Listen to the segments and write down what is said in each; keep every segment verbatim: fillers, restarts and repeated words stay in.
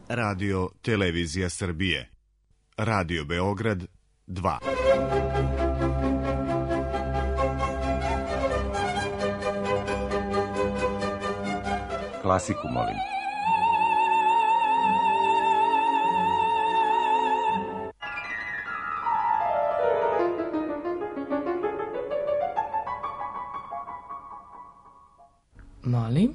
Radio Televizija Srbije. Radio Beograd dva. Klasiku molim. Molim?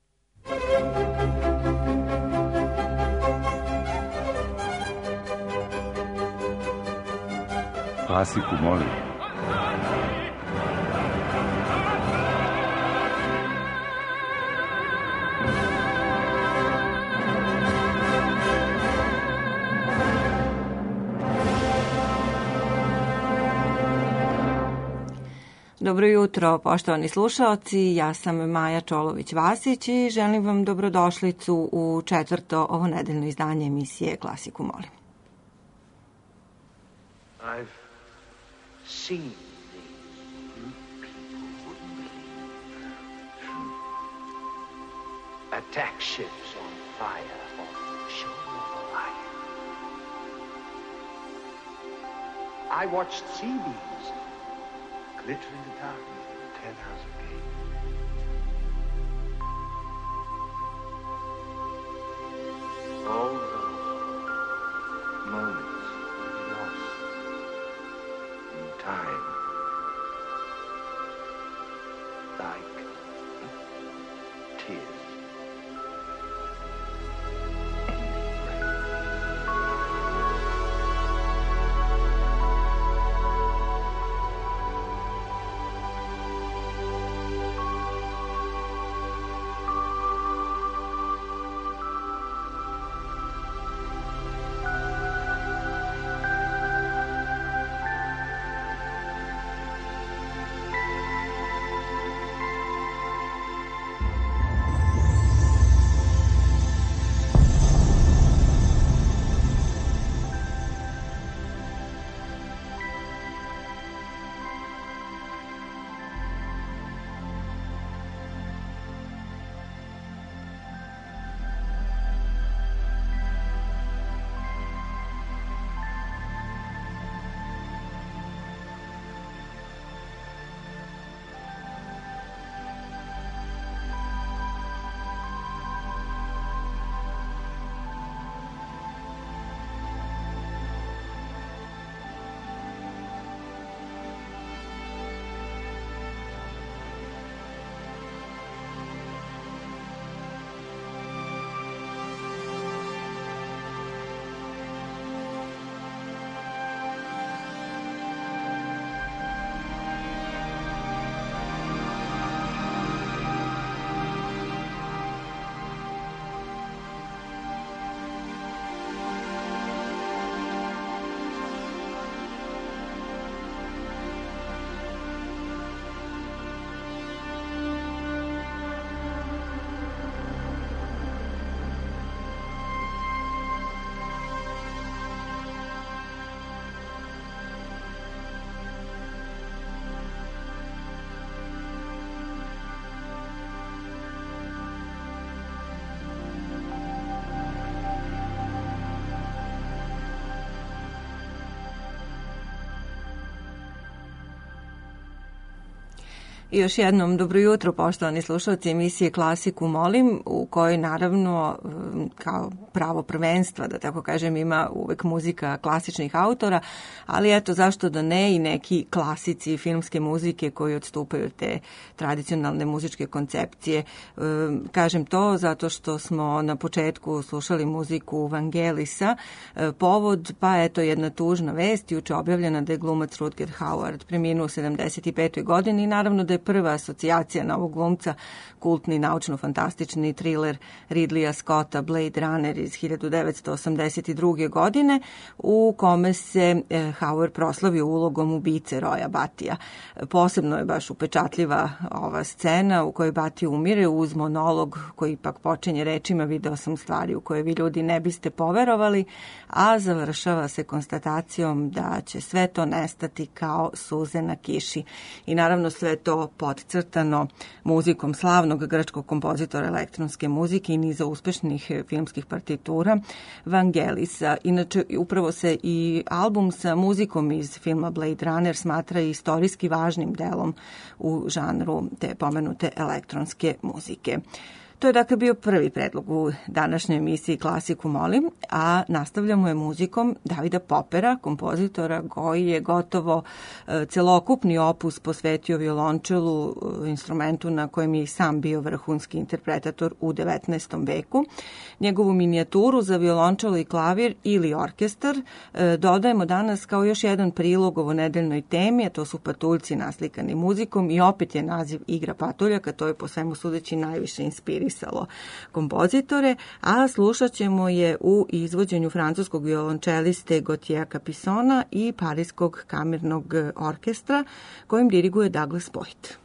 Klasiku molim. Dobro jutro, poštovani slušaoci, ja sam Maja Čolović-Vasić i želim vam dobrodošlicu u četvrto ovonedeljno izdanje emisije Klasiku molim. I've seen things you people wouldn't believe. Attack ships on fire off the shore of Orion. I watched sea beams glitter in the darkness of the Ten House Gate. All those moments lost in time, like tears. I još jednom dobro jutro, poštovani slušalci emisije Klasiku molim, u kojoj naravno kao pravo prvenstva, da tako kažem, ima uvek muzika klasičnih autora, ali eto zašto da ne i neki klasici filmske muzike koji odstupaju te tradicionalne muzičke koncepcije. Kažem to zato što smo na početku slušali muziku Vangelisa, povod pa eto jedna tužna vest, juče objavljena da je glumac Rutger Hauer preminuo u sedamdeset petoj godini i naravno da je prva asocijacija na ovog glumca kultni naučno-fantastični triler Ridleya Scotta Blade Runner iz hiljadu devetsto osamdeset druge. godine, u kome se Hauer proslavio ulogom ubice Roya Batija. Posebno je baš upečatljiva ova scena u kojoj Batija umire uz monolog koji ipak počinje rečima: video sam stvari u koje vi ljudi ne biste poverovali, a završava se konstatacijom da će sve to nestati kao suze na kiši. I naravno sve to podcrtano muzikom slavnog grčkog kompozitora elektronske muzike i niza uspešnih filmskih partitura Vangelisa. Inače, upravo se i album sa muzikom iz filma Blade Runner smatra istorijski važnim delom u žanru te pomenute elektronske muzike. To je dakle bio prvi predlog u današnjoj emisiji Klasiku molim, a nastavljamo je muzikom Davida Popera, kompozitora koji je gotovo celokupni opus posvetio violončelu, instrumentu na kojem je i sam bio vrhunski interpretator u devetnaestom veku. Njegovu minijaturu za violončelo i klavir ili orkestar dodajemo danas kao još jedan prilog ovonedeljnoj temi, a to su patuljci naslikani muzikom i opet je naziv Igra patuljaka, to je po svemu sudeći najviše inspirisano kompozitore, a slušat ćemo je u izvođenju francuskog violončeliste Gauthier Capuçona i Parijskog kamernog orkestra kojim diriguje Douglas Boyd.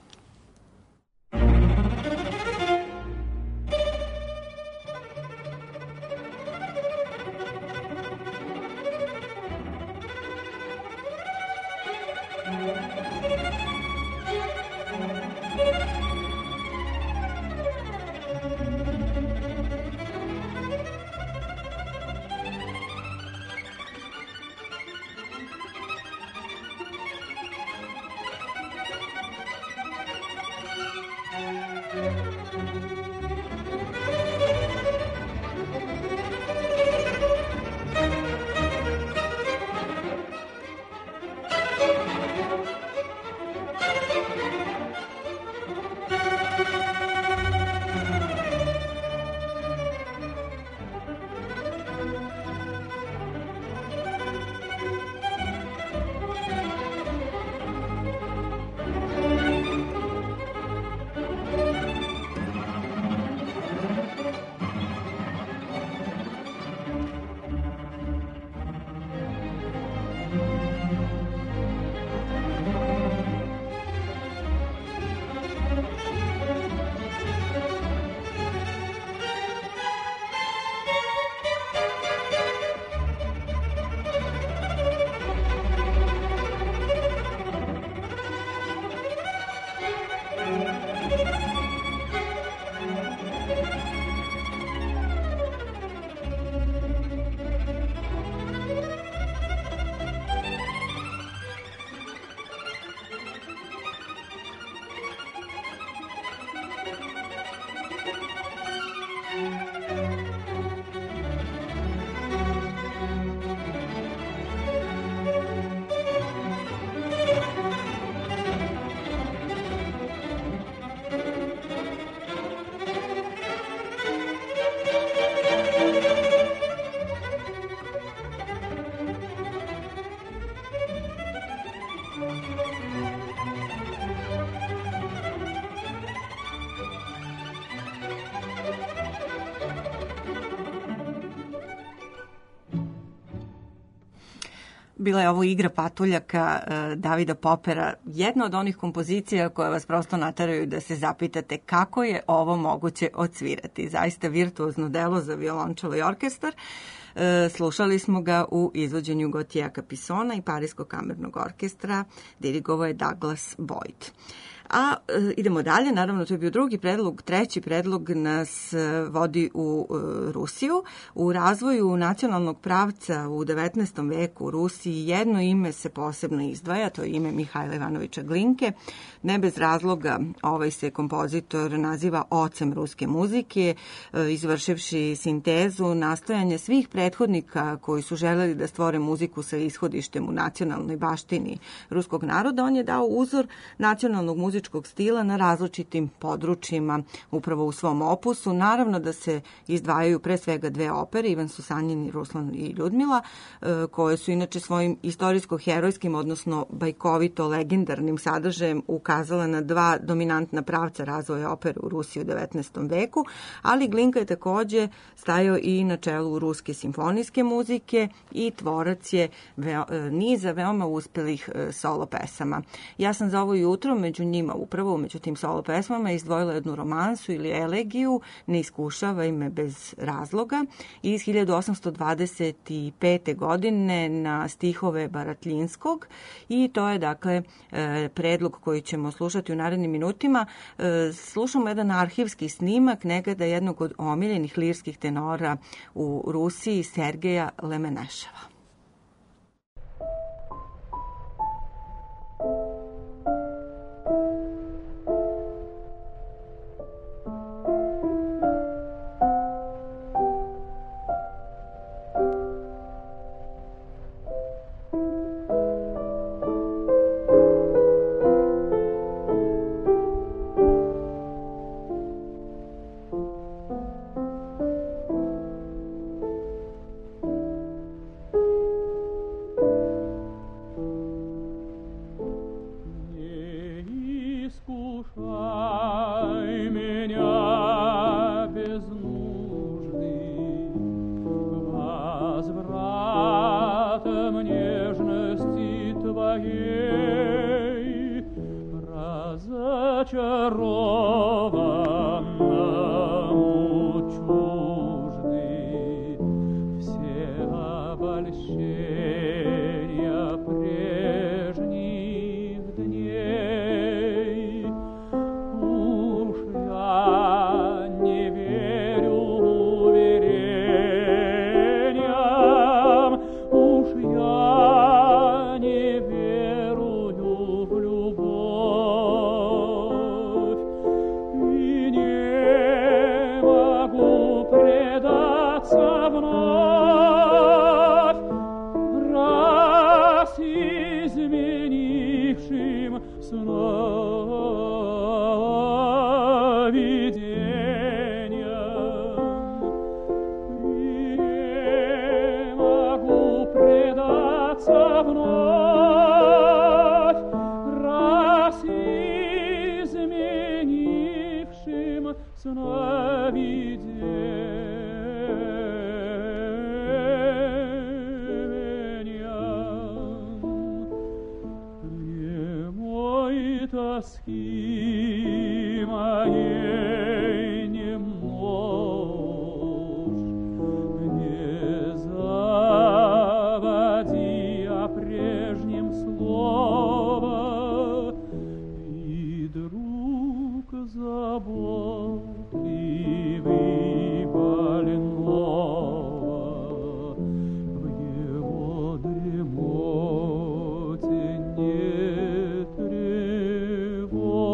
Bila je ovo Igra patuljaka Davida Popera, jedna od onih kompozicija koje vas prosto nateraju da se zapitate kako je ovo moguće odsvirati. Zaista virtuozno delo za violončelo i orkestar. Slušali smo ga u izvođenju Gauthier Capuçona i Parijskog kamernog orkestra, dirigovao je Douglas Boyd. A e, idemo dalje, naravno to je bio drugi predlog, treći predlog nas e, vodi u e, Rusiju. U razvoju nacionalnog pravca u devetnaestom veku u Rusiji jedno ime se posebno izdvaja, to je ime Mihajla Ivanovića Glinke. Ne bez razloga ovaj se kompozitor naziva ocem ruske muzike, e, izvršivši sintezu, nastojanje svih prethodnika koji su želeli da stvore muziku sa ishodištem u nacionalnoj baštini ruskog naroda. On je dao uzor nacionalnog muzičkog stila na različitim područjima upravo u svom opusu. Naravno da se izdvajaju pre svega dve opere, Ivan Susanjin i Ruslan i Ljudmila, koje su inače svojim istorijsko-herojskim, odnosno bajkovito-legendarnim sadržajem ukazala na dva dominantna pravca razvoja opere u Rusiji u devetnaestom veku, ali Glinka je takođe stajao i na čelu ruske simfonijske muzike i tvorac je veo, niza veoma uspelih solo pesama. Ja sam za ovo jutro među njima pesmama upravo, među tim solo pesmama, izdvojila jednu romansu ili elegiju, Ne iskušavaj me bez razloga, iz hiljadu osamsto dvadeset pete. godine na stihove Baratljinskog, i to je dakle predlog koji ćemo slušati u narednim minutima. Slušamo jedan arhivski snimak nekada jednog od omiljenih lirskih tenora u Rusiji, Sergeja Lemeneševa. Его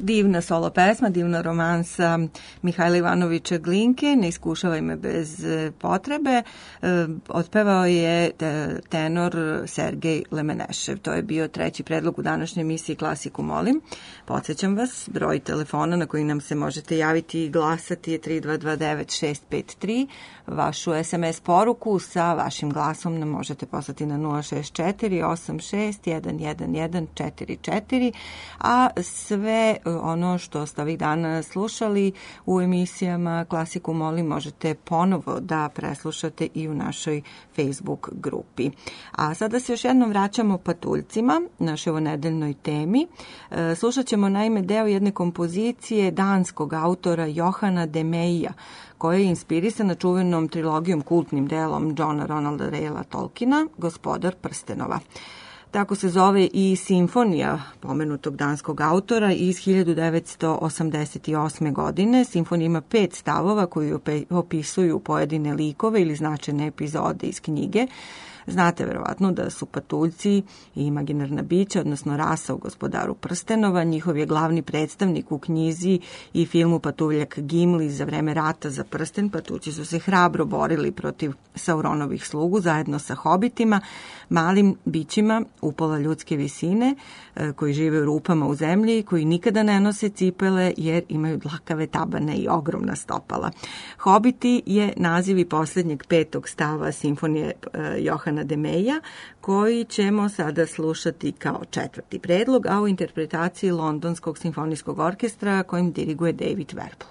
Divna solo pesma, divna romansa Mihajla Ivanovića Glinke, Ne iskušavaj me bez potrebe. Otpevao je tenor Sergej Lemenešev. To je bio treći predlog u današnjoj emisiji Klasiku molim. Podsjećam vas, broj telefona na koji nam se možete javiti i glasati je tri dva dva devet šest pet tri. Vašu es em es poruku sa vašim glasom nam možete poslati na nula šest četiri osam šest jedan jedan jedan četiri četiri, a sve ono što ste ovih dana slušali u emisijama Klasiku molim možete ponovo da preslušate i u našoj Facebook grupi. A sada se još jednom vraćamo patuljcima, našoj ovonedeljnoj temi. Slušat ćemo naime deo jedne kompozicije danskog autora Johana de Meija, koja je inspirisana čuvenom trilogijom, kultnim delom Johna Ronalda Rayla Tolkiena, Gospodar prstenova. Tako se zove i simfonija pomenutog danskog autora iz hiljadu devetsto osamdeset osme. godine. Simfonija ima pet stavova koji opisuju pojedine likove ili značajne epizode iz knjige. Znate verovatno da su patuljci i imaginarna bića, odnosno rasa u Gospodaru prstenova. Njihov je glavni predstavnik u knjizi i filmu Patuljak Gimli. Za vreme rata za prsten patuljci su se hrabro borili protiv Sauronovih slugu zajedno sa hobitima, malim bićima upola ljudske visine, koji žive u rupama u zemlji, koji nikada ne nose cipele jer imaju dlakave tabane i ogromna stopala. Hobiti je naziv i posljednjeg petog stava simfonije Johana de Meija, koji ćemo sada slušati kao četvrti predlog, a u interpretaciji Londonskog simfonijskog orkestra kojim diriguje David Werbel.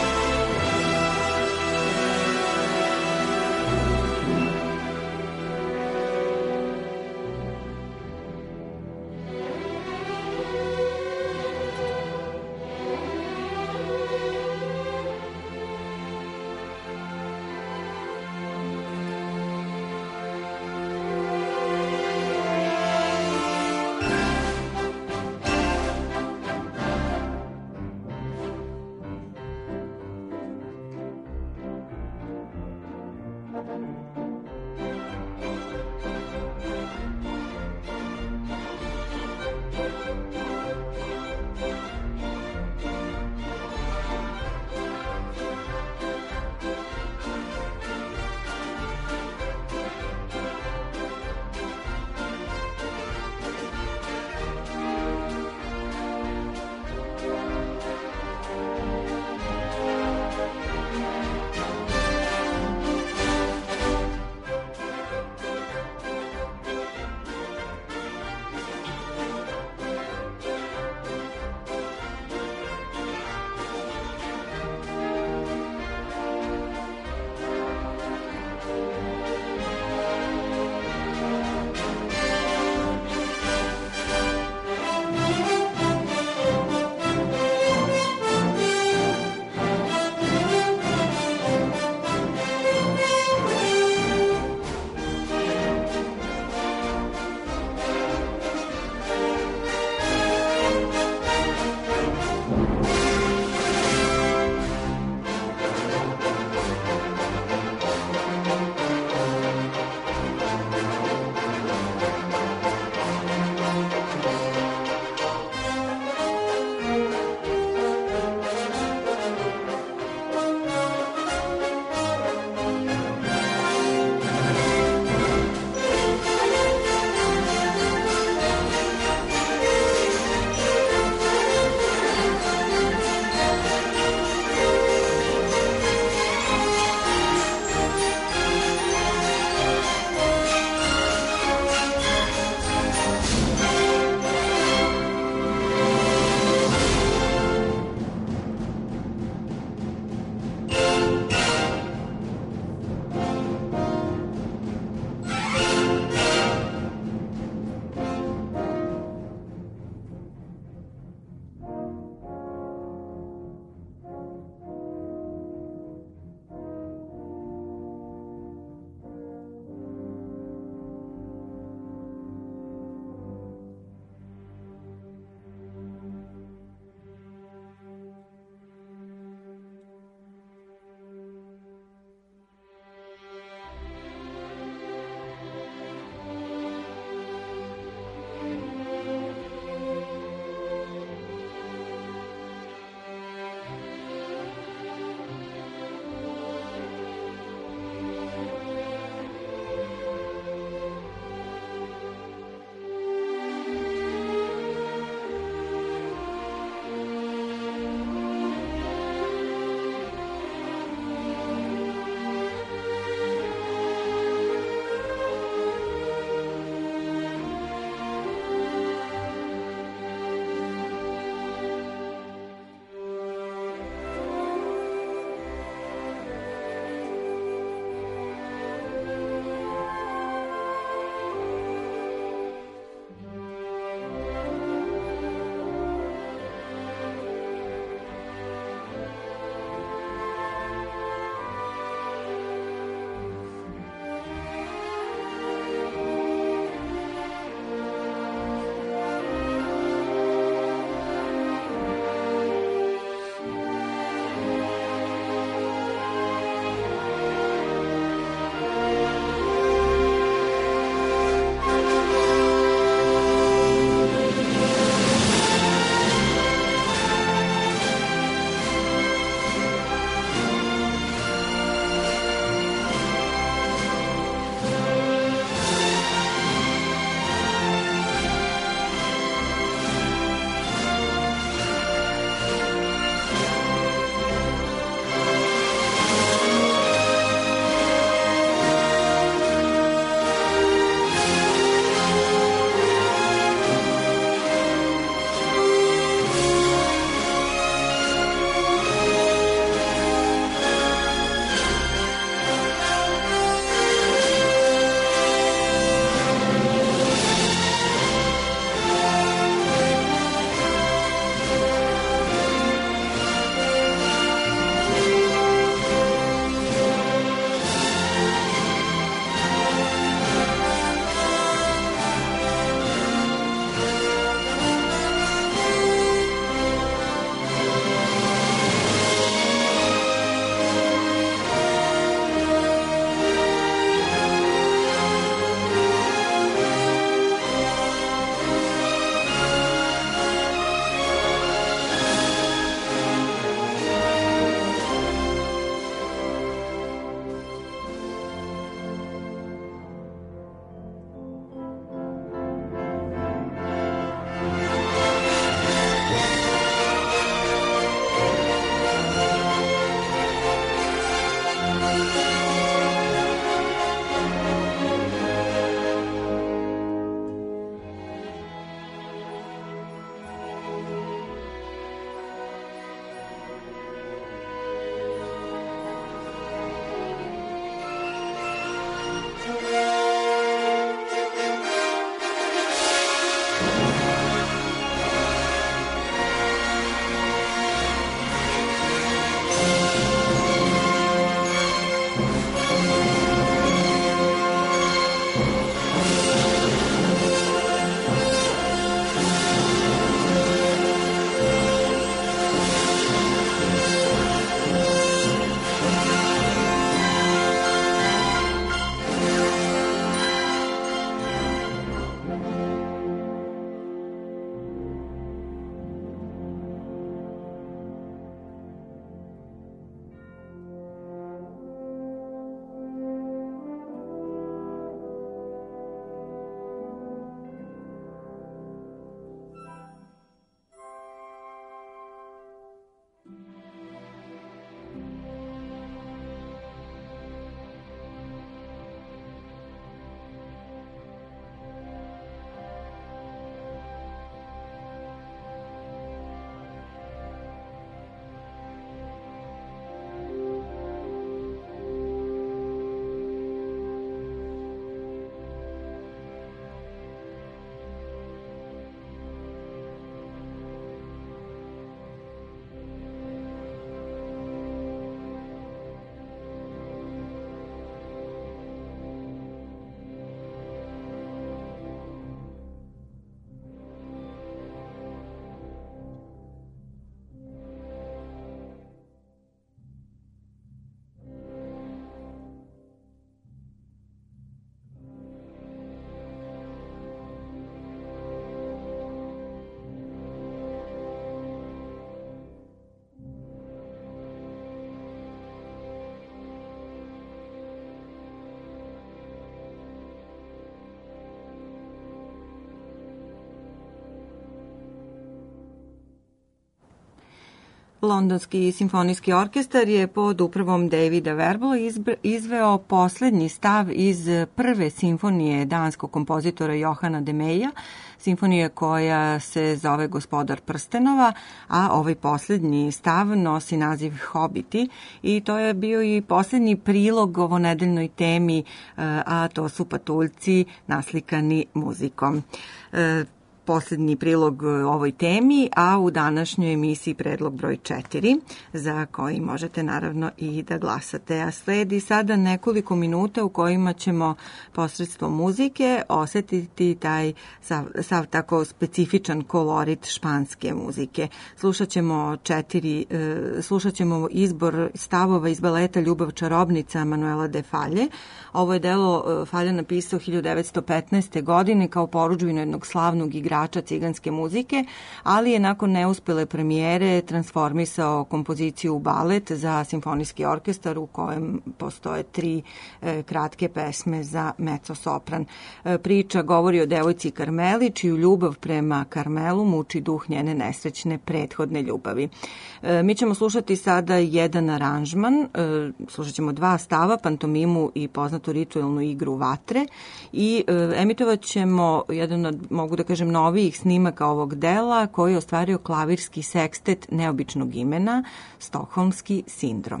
Londonski simfonijski orkestar je pod upravom Davida Verbla izveo poslednji stav iz prve simfonije danskog kompozitora Johana de Meja, simfonije koja se zove Gospodar prstenova, a ovaj poslednji stav nosi naziv Hobiti i to je bio i poslednji prilog ovonedeljnoj temi, a to su patuljci naslikani muzikom. Poslednji prilog ovoj temi, a u današnjoj emisiji predlog broj četiri, za koji možete naravno i da glasate. A sledi sada nekoliko minuta u kojima ćemo posredstvom muzike osetiti taj sav, sav tako specifičan kolorit španske muzike. Slušat ćemo, četiri, slušat ćemo izbor stavova iz baleta Ljubav čarobnica Manuela de Falje. Ovo je delo Falja napisao hiljadu devetsto petnaeste. godine kao porudžbinu jednog slavnog igrača ciganske muzike, ali je nakon neuspele premijere transformisao kompoziciju u balet za simfonijski orkestar u kojem postoje tri e, kratke pesme za mezzo-sopran. E, priča govori o devojci Karmeli, čiju ljubav prema Karmelu muči duh njene nesrećne prethodne ljubavi. E, mi ćemo slušati sada jedan aranžman, e, slušat ćemo dva stava, pantomimu i poznatu ritualnu igru vatre i e, emitovat ćemo jedan od, mogu da kažem, novijih snimaka ovog dela koji je ostvario klavirski sekstet neobičnog imena Stokholmski sindrom.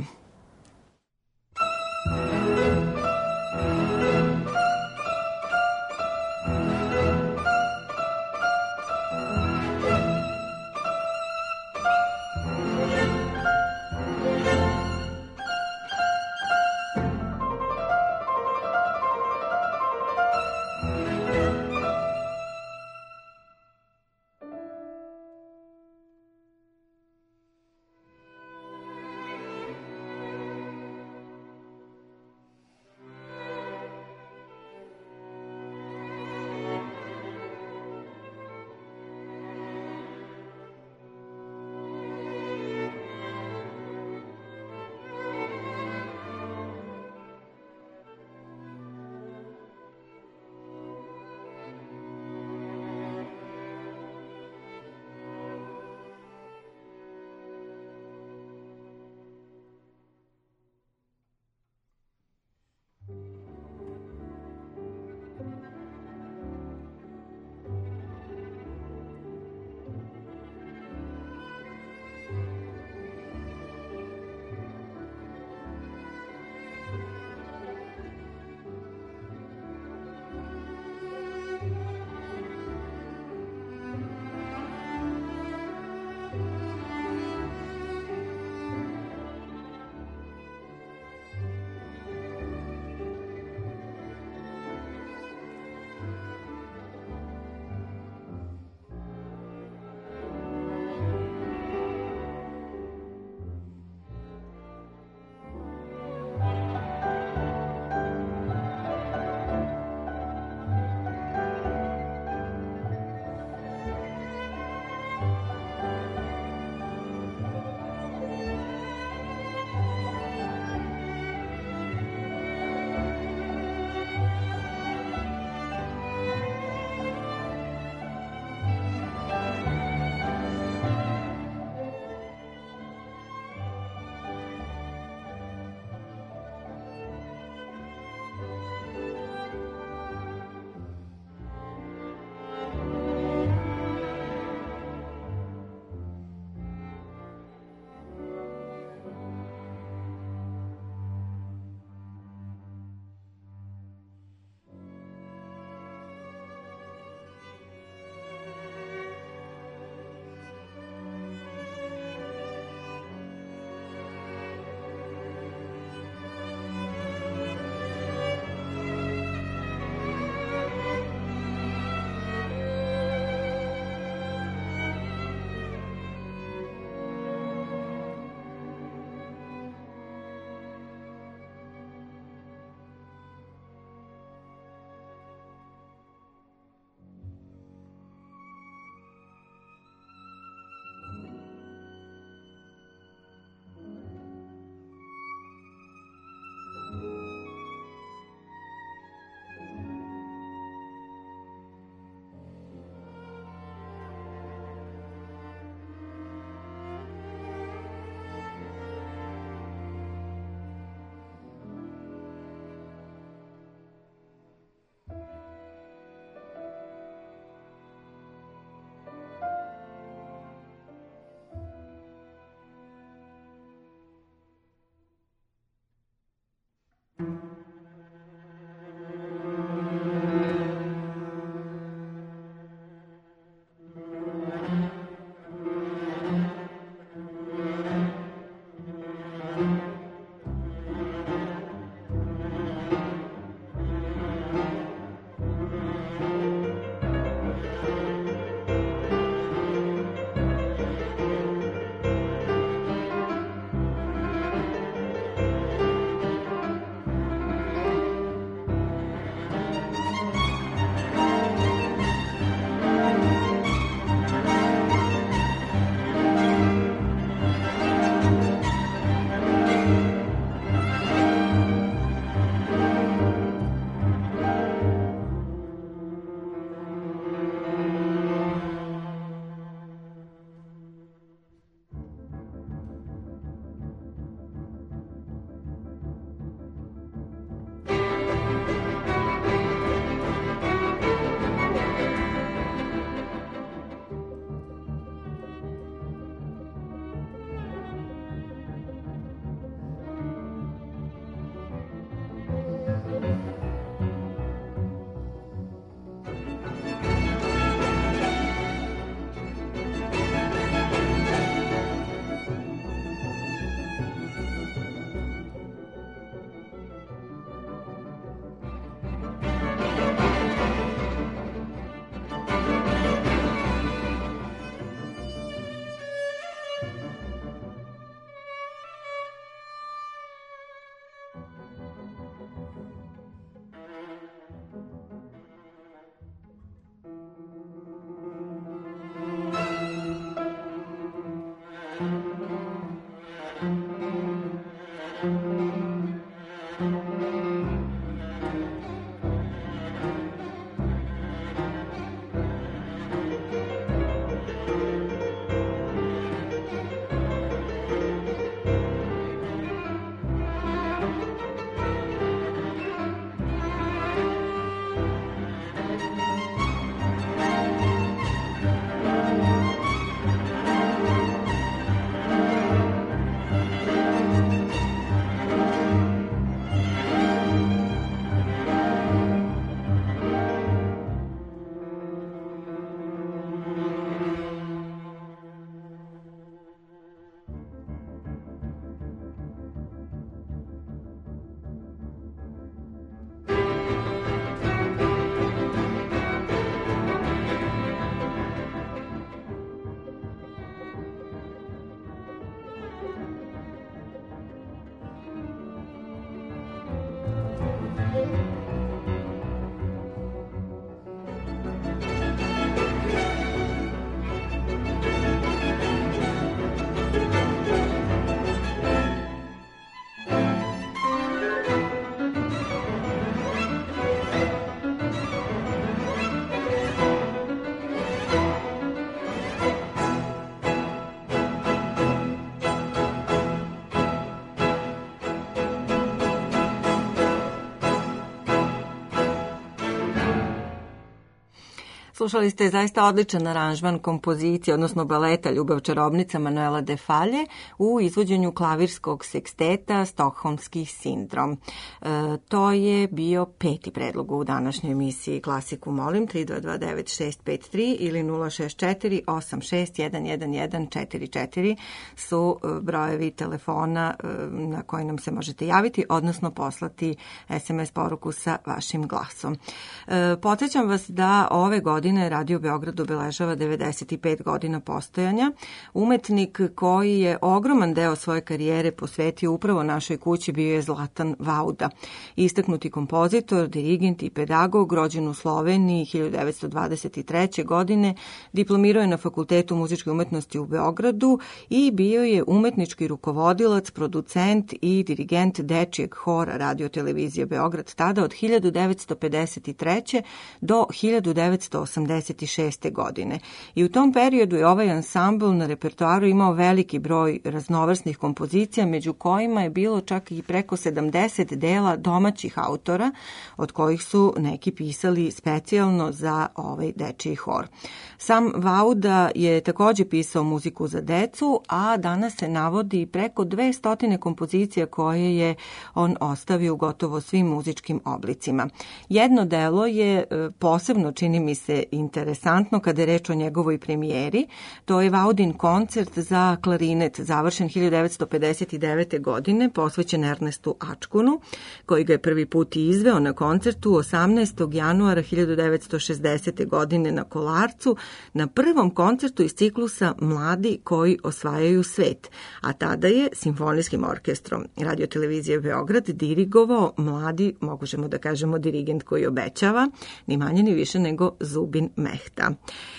Slušali ste zaista odličan aranžman kompozicije, odnosno baleta Ljubav čarobnica Manuela de Falje u izvođenju klavirskog seksteta Stokholmski sindrom. E, to je bio peti predlog u današnjoj emisiji Klasiku molim, tri dva dva devet šest pet tri ili nula šest četiri osam šest jedan jedan jedan četiri četiri su brojevi telefona na koji nam se možete javiti, odnosno poslati es em es poruku sa vašim glasom. E, podsjećam vas da ove godine Radio Beograd obeležava devedeset pet godina postojanja. Umetnik koji je ogroman deo svoje karijere posvetio upravo našoj kući bio je Zlatan Vauda. Istaknuti kompozitor, dirigent i pedagog, rođen u Sloveniji hiljadu devetsto dvadeset treće. godine, diplomirao je na Fakultetu muzičke umetnosti u Beogradu i bio je umetnički rukovodilac, producent i dirigent dečijeg hora Radio televizije Beograd tada od hiljadu devetsto pedeset treće. do hiljadu devetsto osamdeset šeste. godine. I u tom periodu je ovaj ansambl na repertoaru imao veliki broj raznovrsnih kompozicija, među kojima je bilo čak i preko sedamdeset dela domaćih autora, od kojih su neki pisali specijalno za ovaj dečiji hor. Sam Vauda je takođe pisao muziku za decu, a danas se navodi preko dvesta kompozicija koje je on ostavio u gotovo svim muzičkim oblicima. Jedno delo je posebno, čini mi se, interesantno kada je reč o njegovoj premijeri. To je Vaudin koncert za klarinet, završen hiljadu devetsto pedeset devete. godine, posvećen Ernestu Ačkunu, koji ga je prvi put izveo na koncertu osamnaestog januara hiljadu devetsto šezdesete. godine na Kolarcu, na prvom koncertu iz ciklusa Mladi koji osvajaju svet, a tada je simfonijskim orkestrom Radio televizije Beograd dirigovao mladi, možemo da kažemo, dirigent koji obećava, ni manje ni više nego Zubin Mehta.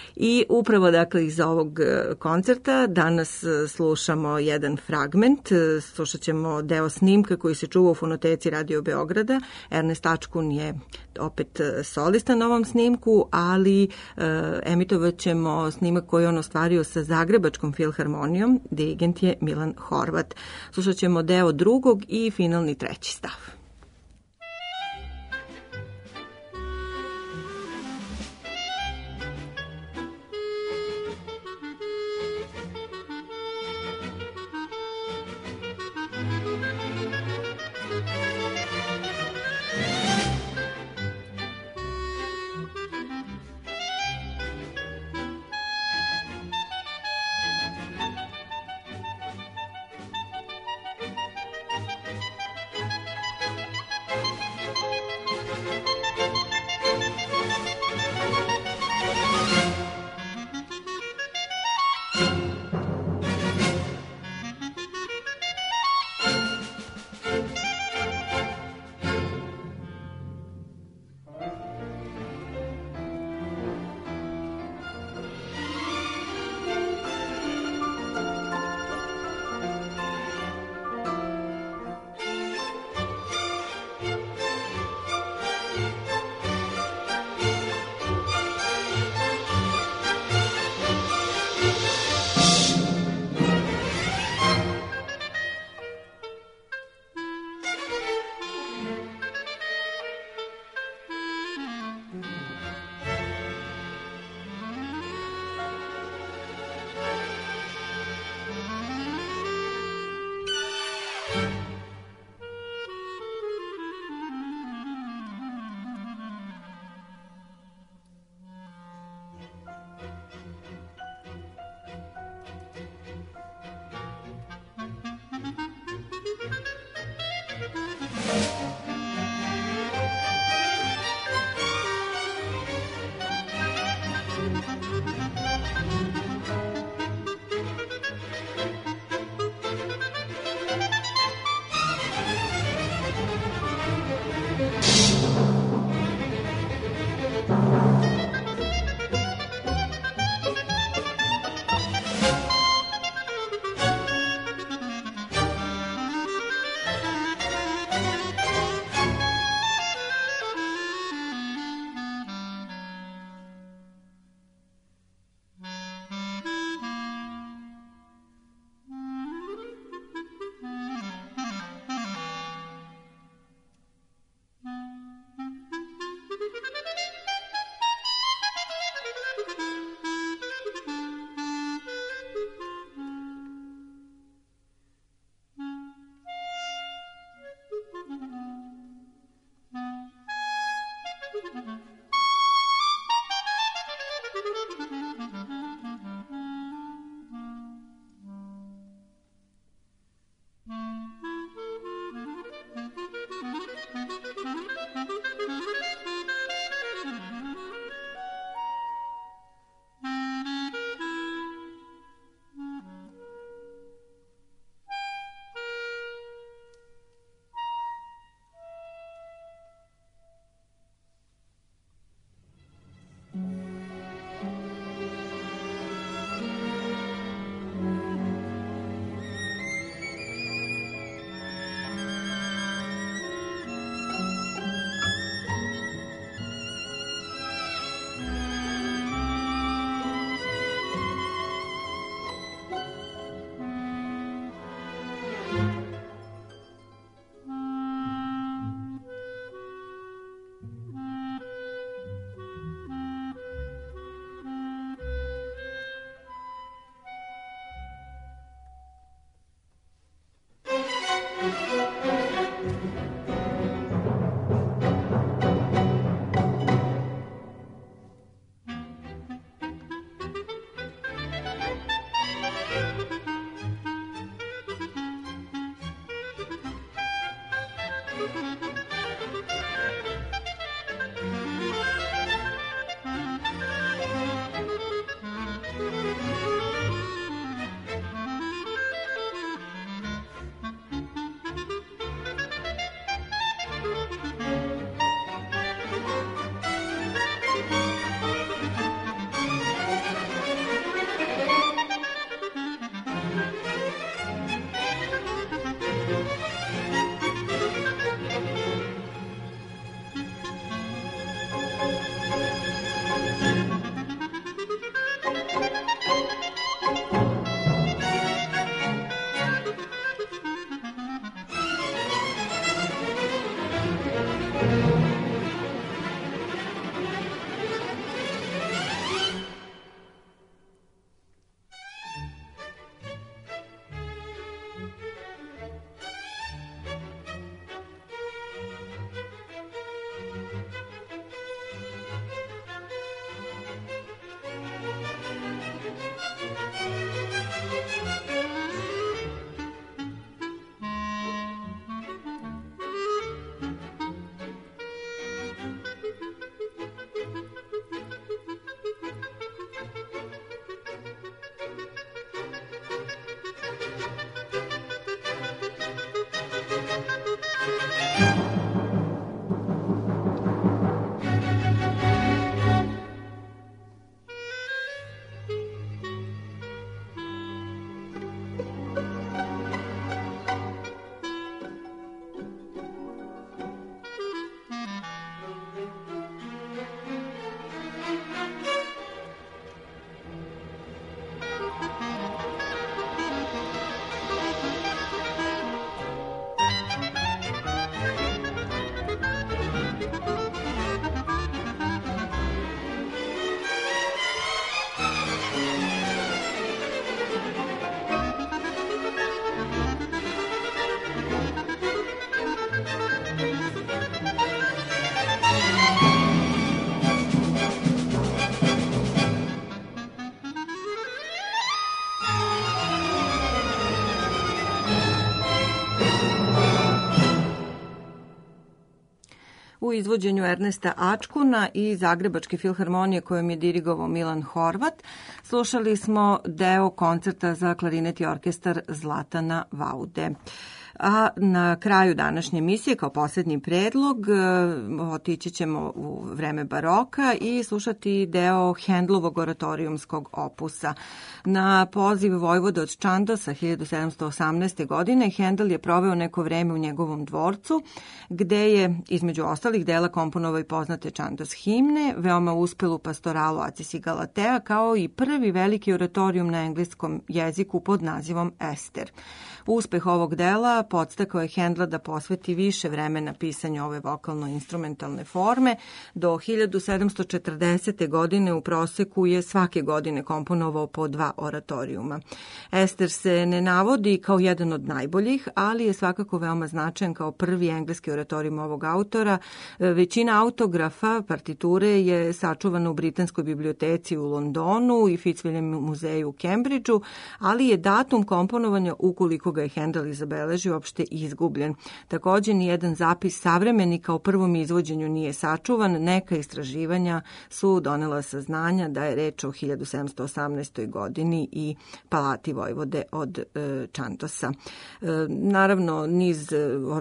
I upravo, dakle, iz ovog koncerta danas slušamo jedan fragment, slušat ćemo deo snimka koji se čuva u fonoteci Radio Beograda. Ernest Ačkun je opet solista na ovom snimku, ali e, emitovat ćemo snimak koji on ostvario sa Zagrebačkom filharmonijom, dirigent je Milan Horvat. Slušat ćemo deo drugog i finalni treći stav. u izvođenju Ernesta Ačkuna i Zagrebačke filharmonije kojom je dirigovao Milan Horvat. Slušali smo deo koncerta za klarinet i orkestar Zlatana Vaude. A na kraju današnje emisije, kao posljednji predlog, otići ćemo u vreme baroka i slušati deo Hendlovog oratorijumskog opusa. Na poziv vojvode od Chandosa hiljadu sedamsto osamnaeste. godine Hendel je proveo neko vreme u njegovom dvorcu, gde je, između ostalih dela, komponovao i poznate Chandos himne, veoma uspelu pastoralu Acis i Galatea, kao i prvi veliki oratorijum na engleskom jeziku pod nazivom Ester. Uspeh ovog dela podstakao je Hendla da posveti više vremena pisanju ove vokalno-instrumentalne forme. Do hiljadu sedamsto četrdesete. godine u proseku je svake godine komponovao po dva oratorijuma. Ester se ne navodi kao jedan od najboljih, ali je svakako veoma značajan kao prvi engleski oratorijum ovog autora. Većina autografa partiture je sačuvana u Britanskoj biblioteci u Londonu i Fitzwilliam muzeju u Cambridgeu, ali je datum komponovanja, ukoliko ga je Hendel izabeležio, uopšte izgubljen. Također, nijedan zapis savremenika o prvom izvođenju nije sačuvan. Neka istraživanja su donela saznanja da je reč o hiljadu sedamsto osamnaestoj. godini i palati vojvode od e, Chandosa. E, naravno, niz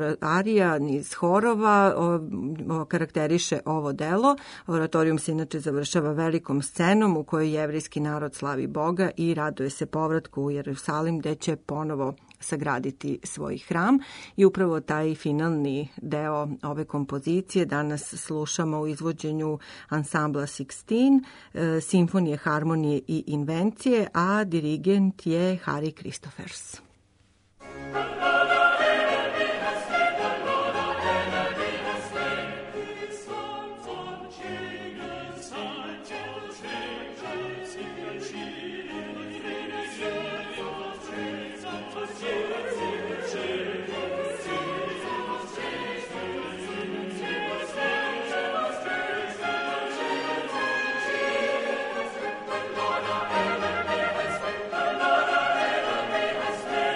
arija, niz horova o, o, karakteriše ovo delo. Oratorijum se inače završava velikom scenom u kojoj jevrijski narod slavi Boga i raduje se povratku u Jerusalim, gde će ponovo sagraditi svoj hram, i upravo taj finalni deo ove kompozicije danas slušamo u izvođenju ansambla šesnaest, e, simfonije, harmonije i invencije, a dirigent je Harry Christophers. Stay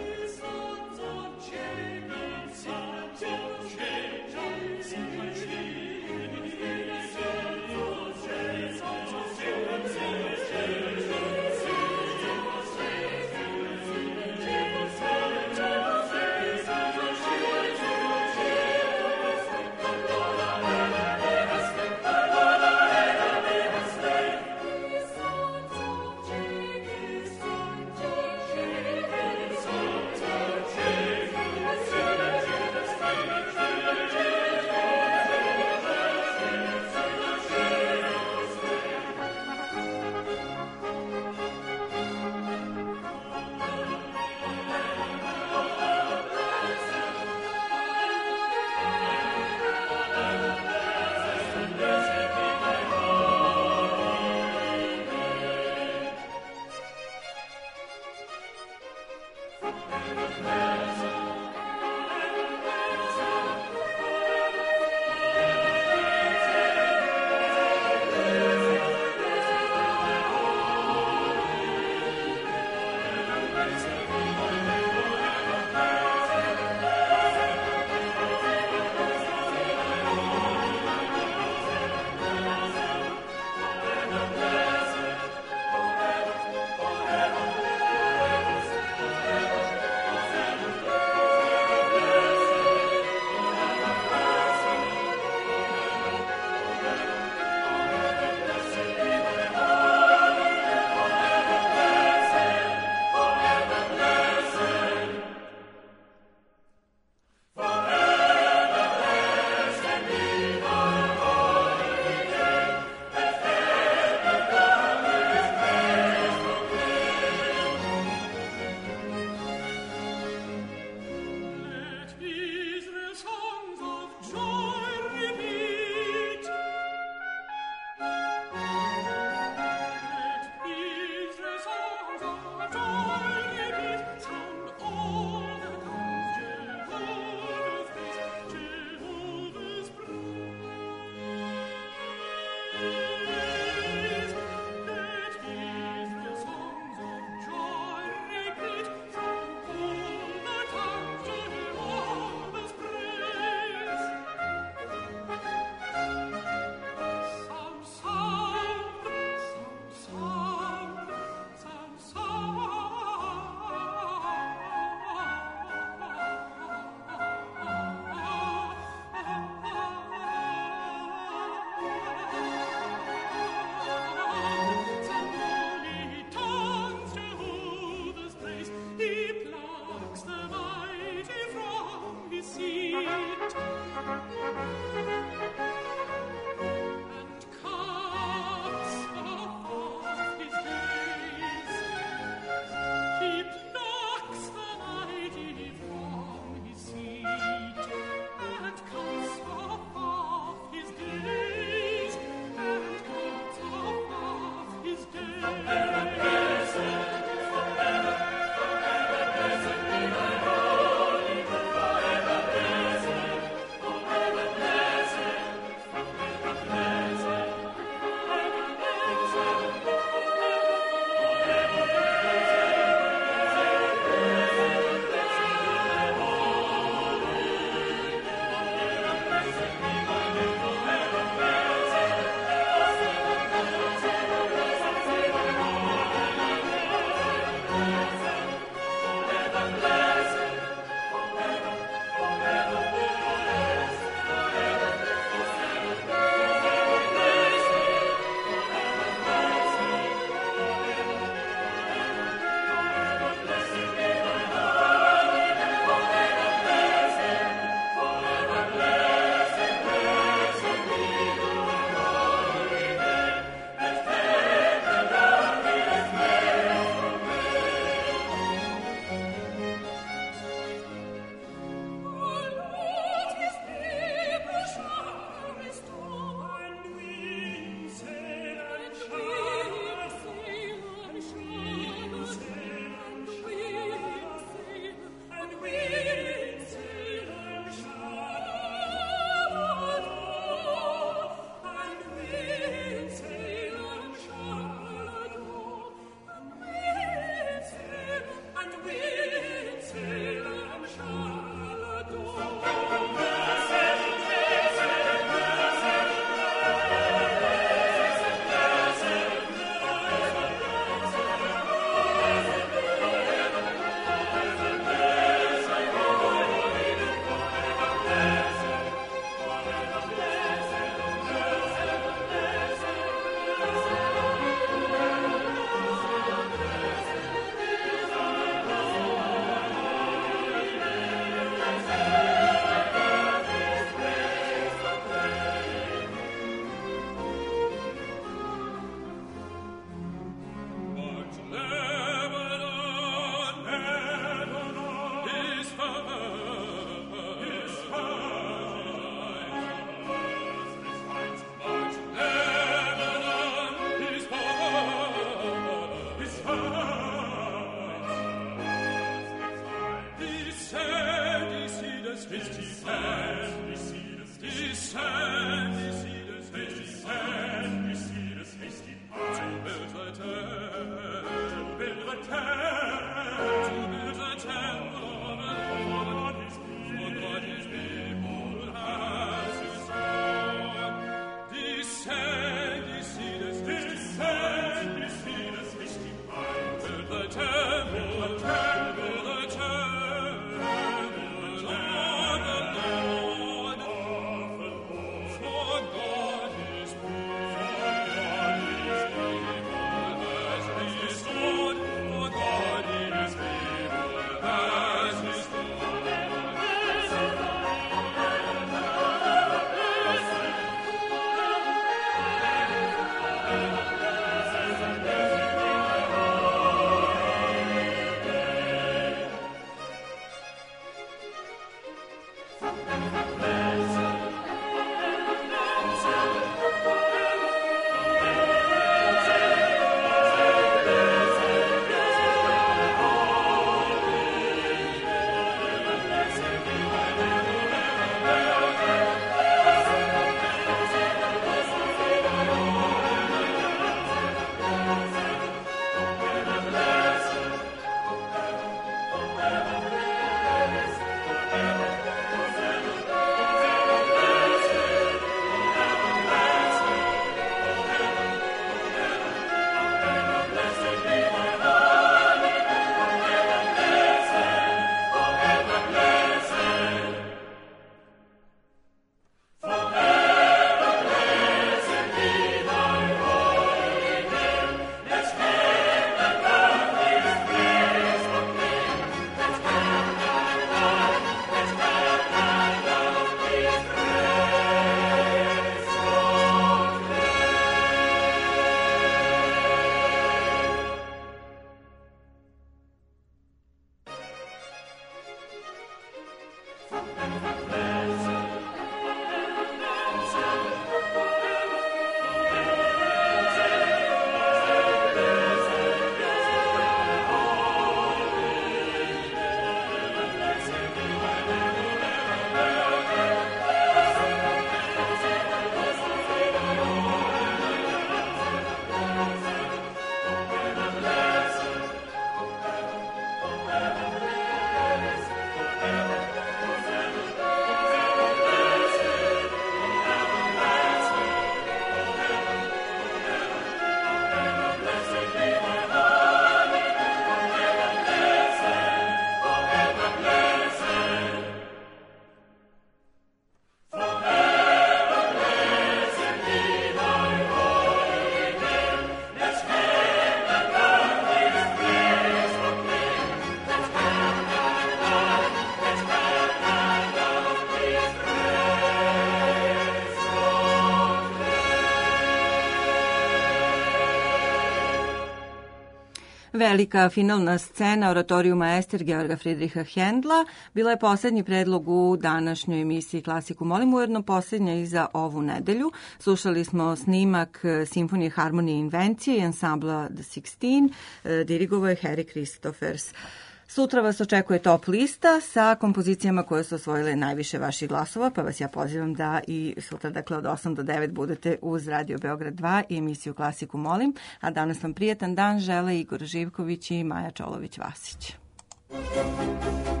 Velika finalna scena oratorijuma Ester Georga Friedricha Hendla bila je poslednji predlog u današnjoj emisiji Klasiku molim, ujedno poslednja i za ovu nedelju. Slušali smo snimak Simfonije harmonije i invencije i ansambla The Sixteen, dirigovao je Harry Christophers. Sutra vas očekuje top lista sa kompozicijama koje su osvojile najviše vaših glasova, pa vas ja pozivam da i sutra, dakle od osam do devet, budete uz Radio Beograd dva i emisiju Klasiku molim. A danas vam prijatan dan žele Igor Živković i Maja Čolović-Vasić.